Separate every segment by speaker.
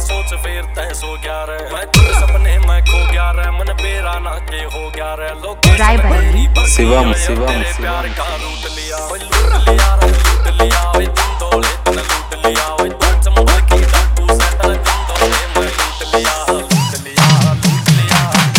Speaker 1: सोच फिर तय सो गया रे, मैं तेरे सपने में खो गया रे, मन बेरा ना के हो गया रे। लोग
Speaker 2: शिवम
Speaker 1: प्यार का लूट लिया, लूट लिया रे, लूट लिया ओए तुम दौड़े तूने लूट लिया ओए तुम चंबल की डाकू सैटल तुम दौड़े मैं लूट लिया, लूट लिया, लूट लिया।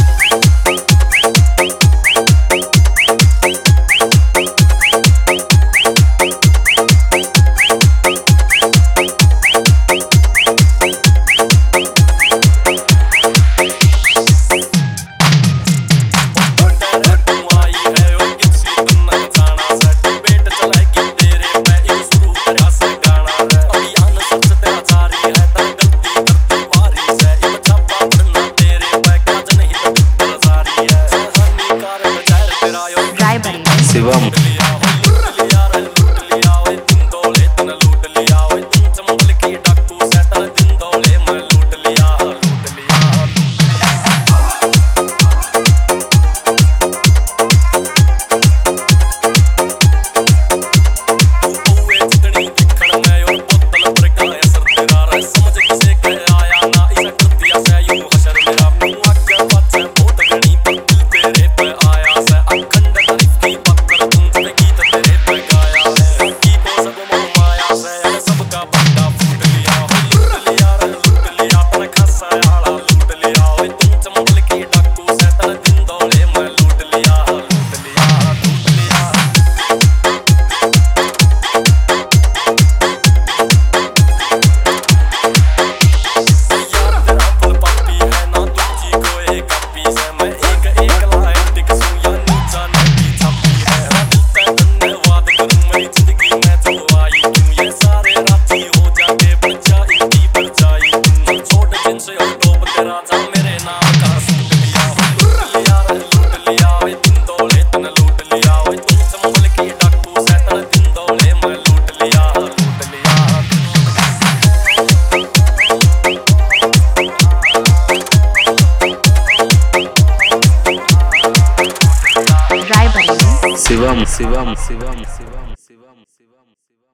Speaker 2: शिवम शिवम